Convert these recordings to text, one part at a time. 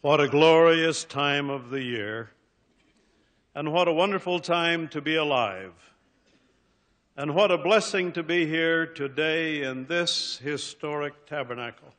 What a glorious time of the year, and what a wonderful time to be alive, and what a blessing to be here today in this historic tabernacle.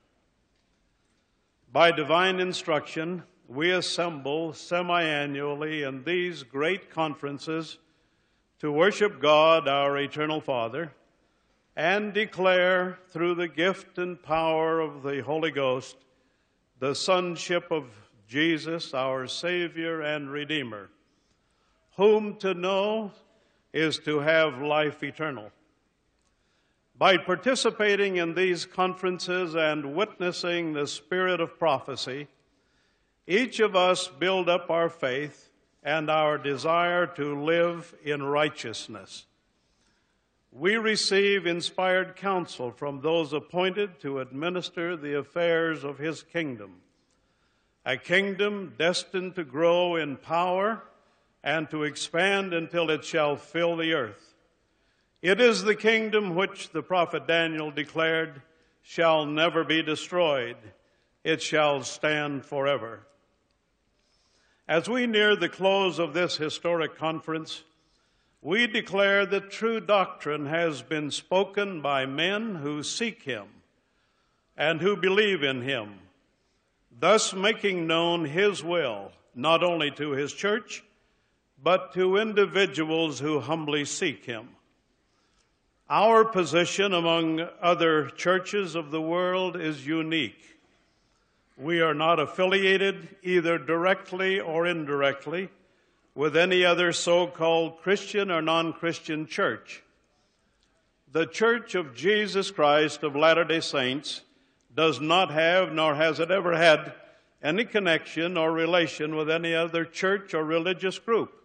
By divine instruction, we assemble semi-annually in these great conferences to worship God, our eternal Father, and declare through the gift and power of the Holy Ghost the sonship of Jesus, our Savior and Redeemer, whom to know is to have life eternal. By participating in these conferences and witnessing the spirit of prophecy, each of us build up our faith and our desire to live in righteousness. We receive inspired counsel from those appointed to administer the affairs of His kingdom, a kingdom destined to grow in power and to expand until it shall fill the earth. It is the kingdom which the prophet Daniel declared shall never be destroyed. It shall stand forever. As we near the close of this historic conference, we declare that true doctrine has been spoken by men who seek Him and who believe in Him, thus making known His will, not only to His church, but to individuals who humbly seek Him. Our position among other churches of the world is unique. We are not affiliated either directly or indirectly with any other so-called Christian or non-Christian church. The Church of Jesus Christ of Latter-day Saints does not have, nor has it ever had, any connection or relation with any other church or religious group.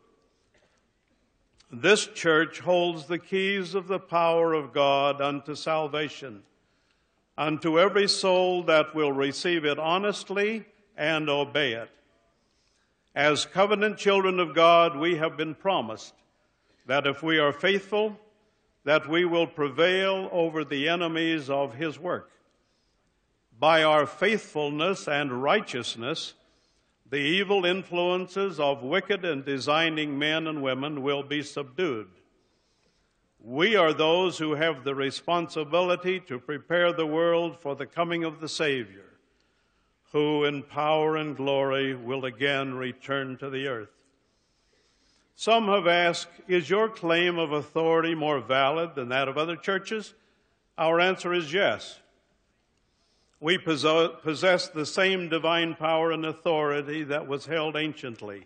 This church holds the keys of the power of God unto salvation, unto every soul that will receive it honestly and obey it. As covenant children of God, we have been promised that if we are faithful, that we will prevail over the enemies of His work. By our faithfulness and righteousness, the evil influences of wicked and designing men and women will be subdued. We are those who have the responsibility to prepare the world for the coming of the Savior, who in power and glory will again return to the earth. Some have asked, is your claim of authority more valid than that of other churches? Our answer is yes. We possess the same divine power and authority that was held anciently.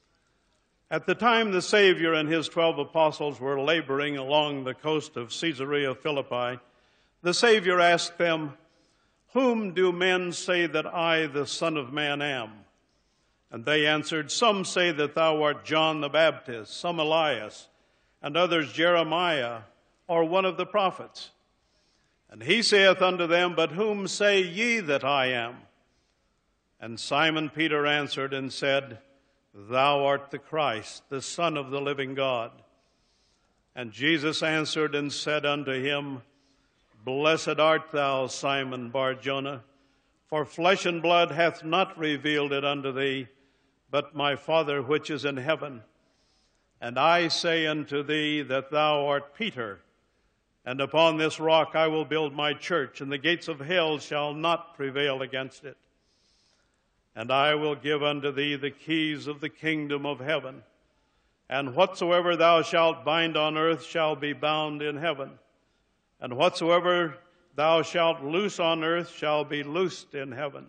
At the time the Savior and His 12 apostles were laboring along the coast of Caesarea Philippi, the Savior asked them, "Whom do men say that I, the Son of Man, am?" And they answered, "Some say that thou art John the Baptist, some Elias, and others Jeremiah, or one of the prophets." And He saith unto them, "But whom say ye that I am?" And Simon Peter answered and said, "Thou art the Christ, the Son of the living God." And Jesus answered and said unto him, "Blessed art thou, Simon Bar-Jonah, for flesh and blood hath not revealed it unto thee, but my Father which is in heaven. And I say unto thee that thou art Peter, and upon this rock I will build my church, and the gates of hell shall not prevail against it. And I will give unto thee the keys of the kingdom of heaven. And whatsoever thou shalt bind on earth shall be bound in heaven. And whatsoever thou shalt loose on earth shall be loosed in heaven."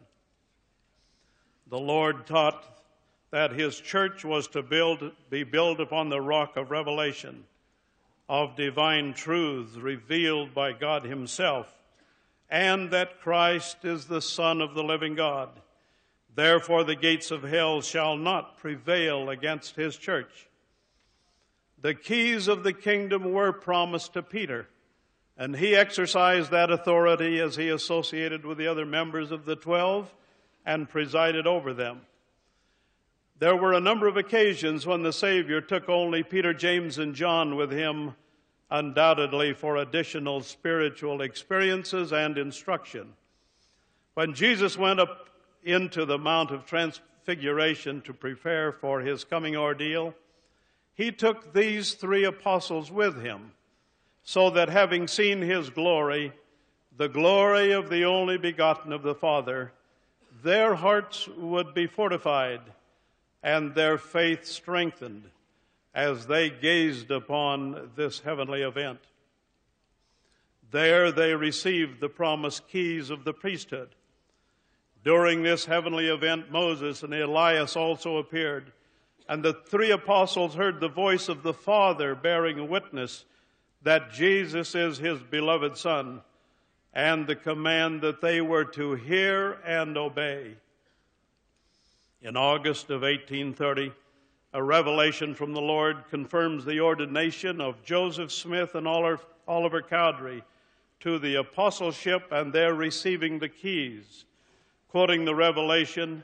The Lord taught that His church was to be built upon the rock of revelation, of divine truths revealed by God Himself, and that Christ is the Son of the living God. Therefore the gates of hell shall not prevail against His church. The keys of the kingdom were promised to Peter, and he exercised that authority as he associated with the other members of the 12 and presided over them. There were a number of occasions when the Savior took only Peter, James, and John with Him, undoubtedly for additional spiritual experiences and instruction. When Jesus went up into the Mount of Transfiguration to prepare for his coming ordeal, he took these 3 apostles with him, so that having seen his glory, the glory of the only begotten of the Father, their hearts would be fortified and their faith strengthened as they gazed upon this heavenly event. There they received the promised keys of the priesthood. During this heavenly event, Moses and Elias also appeared, and the 3 apostles heard the voice of the Father bearing witness that Jesus is his beloved Son, and the command that they were to hear and obey. In August of 1830, a revelation from the Lord confirms the ordination of Joseph Smith and Oliver Cowdery to the apostleship, and their receiving the keys. Quoting the revelation,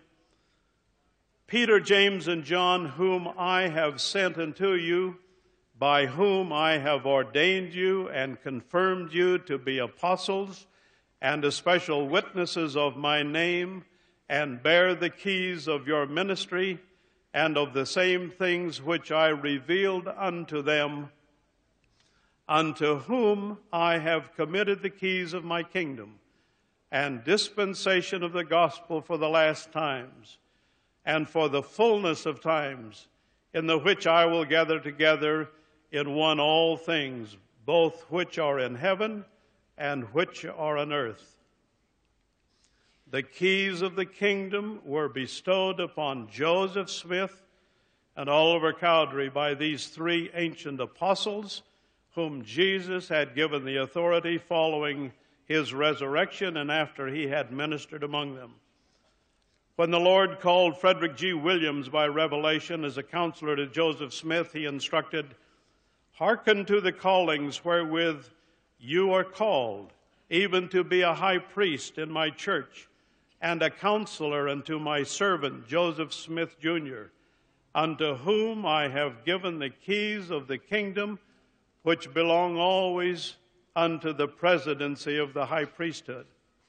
"Peter, James, and John, whom I have sent unto you, by whom I have ordained you and confirmed you to be apostles and especial witnesses of my name, and bear the keys of your ministry and of the same things which I revealed unto them, unto whom I have committed the keys of my kingdom and dispensation of the gospel for the last times, and for the fullness of times, in the which I will gather together in one all things, both which are in heaven and which are on earth." The keys of the kingdom were bestowed upon Joseph Smith and Oliver Cowdery by these 3 ancient apostles, whom Jesus had given the authority following his resurrection and after he had ministered among them. When the Lord called Frederick G. Williams by revelation as a counselor to Joseph Smith, he instructed, "Hearken to the callings wherewith you are called, even to be a high priest in my church, and a counselor unto my servant Joseph Smith, Jr., unto whom I have given the keys of the kingdom, which belong always unto the presidency of the high priesthood."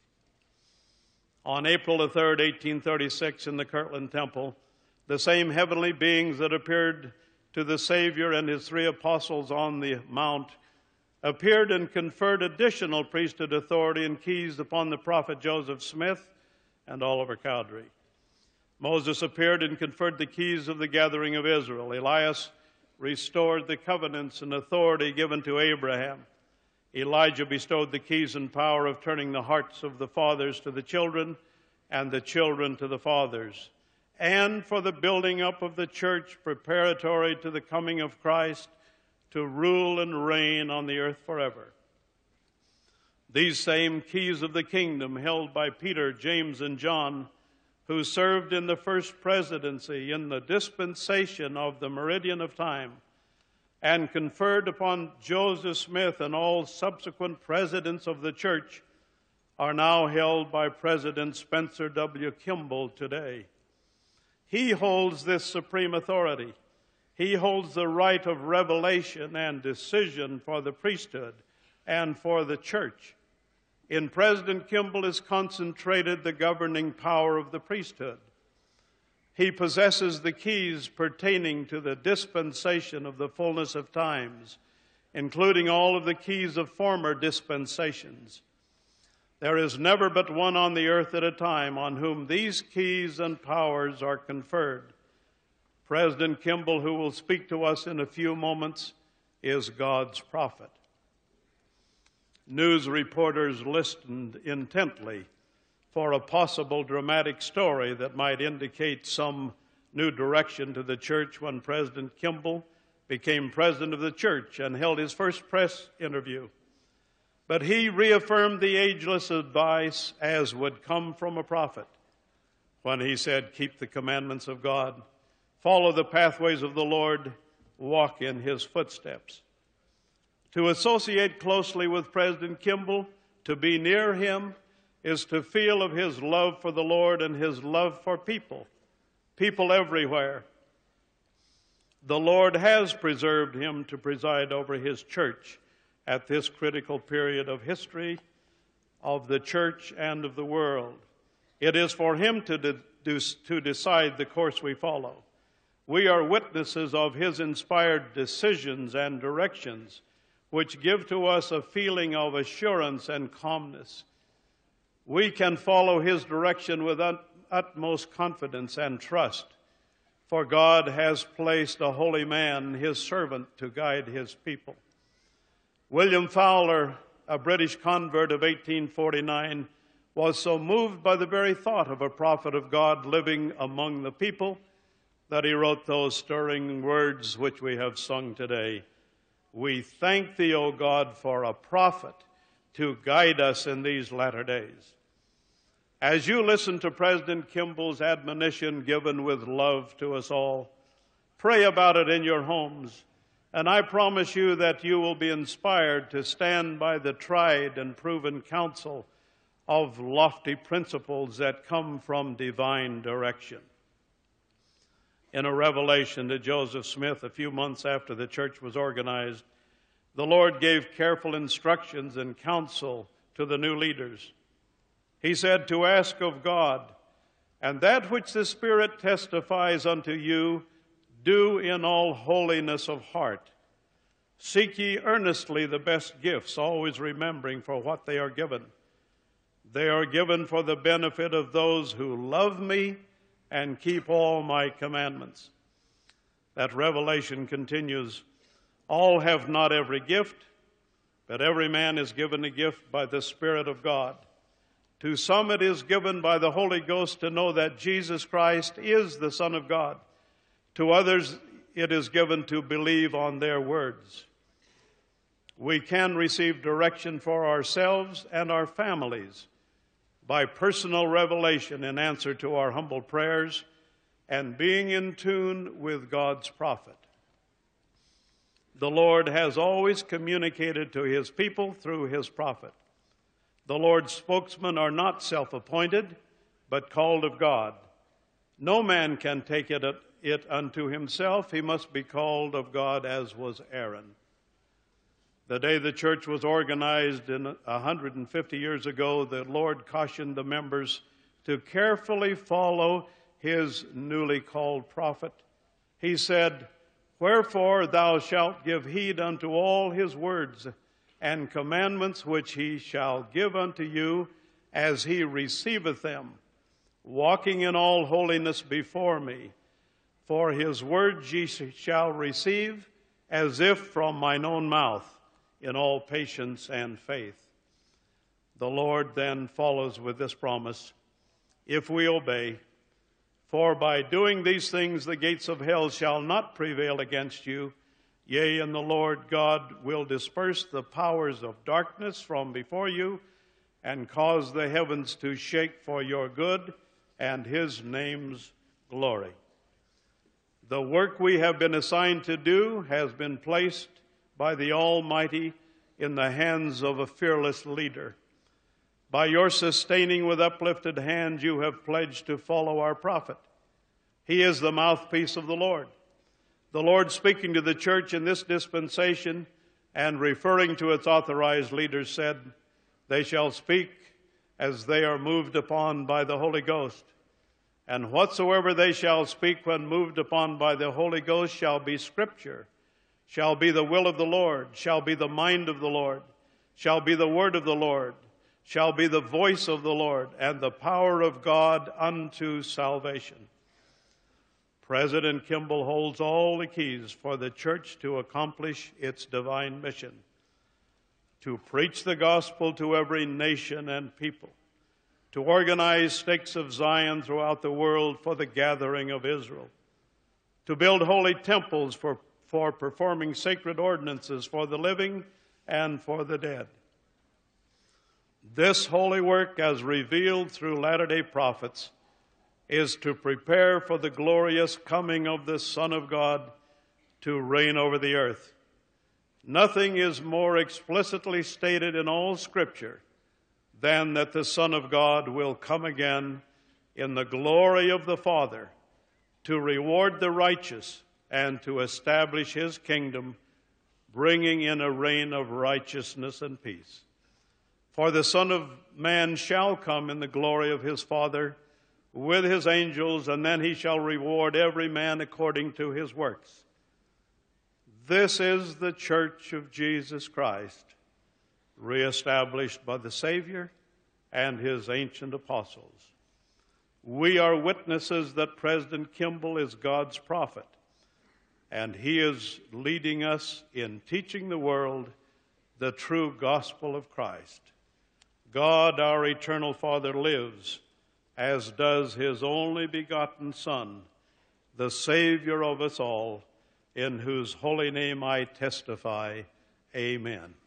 On April the 3rd, 1836, in the Kirtland Temple, the same heavenly beings that appeared to the Savior and his 3 apostles on the Mount appeared and conferred additional priesthood authority and keys upon the prophet Joseph Smith and Oliver Cowdery. Moses appeared and conferred the keys of the gathering of Israel. Elias restored the covenants and authority given to Abraham. Elijah bestowed the keys and power of turning the hearts of the fathers to the children and the children to the fathers, and for the building up of the church preparatory to the coming of Christ to rule and reign on the earth forever. These same keys of the kingdom held by Peter, James, and John, who served in the first presidency in the dispensation of the meridian of time, and conferred upon Joseph Smith and all subsequent presidents of the church, are now held by President Spencer W. Kimball today. He holds this supreme authority. He holds the right of revelation and decision for the priesthood and for the church. In President Kimball is concentrated the governing power of the priesthood. He possesses the keys pertaining to the dispensation of the fullness of times, including all of the keys of former dispensations. There is never but one on the earth at a time on whom these keys and powers are conferred. President Kimball, who will speak to us in a few moments, is God's prophet. News reporters listened intently for a possible dramatic story that might indicate some new direction to the church when President Kimball became president of the church and held his first press interview. But he reaffirmed the ageless advice as would come from a prophet when he said, "Keep the commandments of God, follow the pathways of the Lord, walk in his footsteps." To associate closely with President Kimball, to be near him, is to feel of his love for the Lord and his love for people everywhere. The Lord has preserved him to preside over his church at this critical period of history of the church and of the world. It is for him to decide the course we follow. We are witnesses of his inspired decisions and directions, which give to us a feeling of assurance and calmness. We can follow his direction with utmost confidence and trust, for God has placed a holy man, his servant, to guide his people. William Fowler, a British convert of 1849, was so moved by the very thought of a prophet of God living among the people that he wrote those stirring words which we have sung today. We thank thee, O God, for a prophet to guide us in these latter days. As you listen to President Kimball's admonition given with love to us all, pray about it in your homes, and I promise you that you will be inspired to stand by the tried and proven counsel of lofty principles that come from divine direction. In a revelation to Joseph Smith a few months after the church was organized, the Lord gave careful instructions and counsel to the new leaders. He said to ask of God, and that which the Spirit testifies unto you, do in all holiness of heart. Seek ye earnestly the best gifts, always remembering for what they are given. They are given for the benefit of those who love me and keep all my commandments. That revelation continues. All have not every gift, but every man is given a gift by the Spirit of God. To some it is given by the Holy Ghost to know that Jesus Christ is the Son of God. To others it is given to believe on their words. We can receive direction for ourselves and our families by personal revelation in answer to our humble prayers and being in tune with God's prophet. The Lord has always communicated to his people through his prophet. The Lord's spokesmen are not self-appointed, but called of God. No man can take it unto himself. He must be called of God, as was Aaron. The day the church was organized 150 years ago, the Lord cautioned the members to carefully follow his newly called prophet. He said, Wherefore thou shalt give heed unto all his words and commandments which he shall give unto you as he receiveth them, walking in all holiness before me. For his words ye shall receive as if from mine own mouth, in all patience and faith. The Lord then follows with this promise, if we obey, for by doing these things the gates of hell shall not prevail against you. Yea, and the Lord God will disperse the powers of darkness from before you and cause the heavens to shake for your good and his name's glory. The work we have been assigned to do has been placed by the Almighty in the hands of a fearless leader. By your sustaining with uplifted hand, you have pledged to follow our prophet. He is the mouthpiece of the Lord. The Lord, speaking to the church in this dispensation and referring to its authorized leaders, said, They shall speak as they are moved upon by the Holy Ghost. And whatsoever they shall speak when moved upon by the Holy Ghost shall be Scripture, shall be the will of the Lord, shall be the mind of the Lord, shall be the word of the Lord, shall be the voice of the Lord, and the power of God unto salvation. President Kimball holds all the keys for the church to accomplish its divine mission, to preach the gospel to every nation and people, to organize stakes of Zion throughout the world for the gathering of Israel, to build holy temples for performing sacred ordinances for the living and for the dead. This holy work, as revealed through latter-day prophets, is to prepare for the glorious coming of the Son of God to reign over the earth. Nothing is more explicitly stated in all Scripture than that the Son of God will come again in the glory of the Father to reward the righteous and to establish his kingdom, bringing in a reign of righteousness and peace. For the Son of Man shall come in the glory of his Father with his angels, and then he shall reward every man according to his works. This is the church of Jesus Christ, reestablished by the Savior and his ancient apostles. We are witnesses that President Kimball is God's prophet, and he is leading us in teaching the world the true gospel of Christ. God, our eternal Father, lives, as does his only begotten Son, the Savior of us all, in whose holy name I testify. Amen.